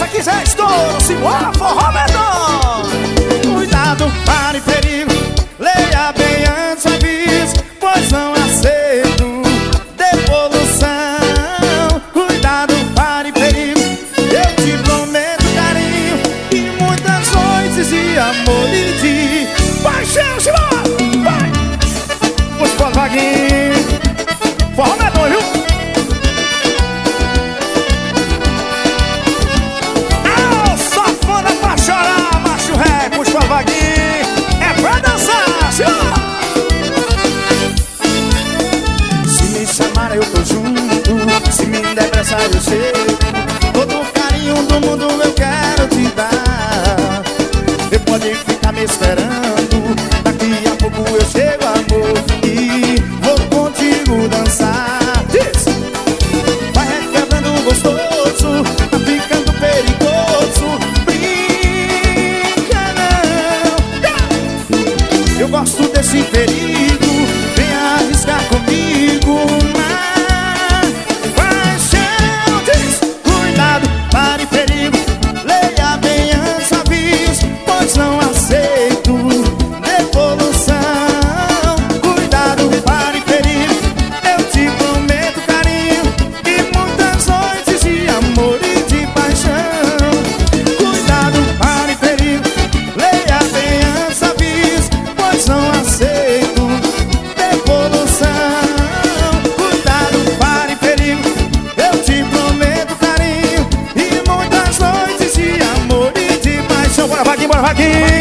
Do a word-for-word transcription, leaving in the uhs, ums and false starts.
você quiser, estou Simão Forró Medonho. Cuidado, pare perigo, leia bem antes avise, pois não aceito devolução. Cuidado, pare perigo, eu te prometo carinho e muitas noites de amor e de paixão. Simão, vai! Puxa pra vaguinho, Forró Medonho, viu? É pra dançar, senhor! Se me chamar eu tô junto, se me der pressa eu chego. Todo o carinho do mundo eu quero te dar. Você pode ficar me esperando, daqui a pouco eu chego, amor, e vou contigo dançar. Diz! Vai requebrando gostoso, tá ficando perigoso. Eu gosto desse perigo, vem arriscar comigo na paixão. Diz, cuidado, pare perigo, leia bem antes avise, pois não aceito devolução. Cuidado, pare perigo, eu te prometo carinho e muitas noites de amor e de paixão. Cuidado, pare perigo, leia bem antes avise, não aceito devolução. Cuidado, pare perigo, eu te prometo carinho e muitas noites de amor e de paixão. Bora, Vaguinho, bora, Vaguinho.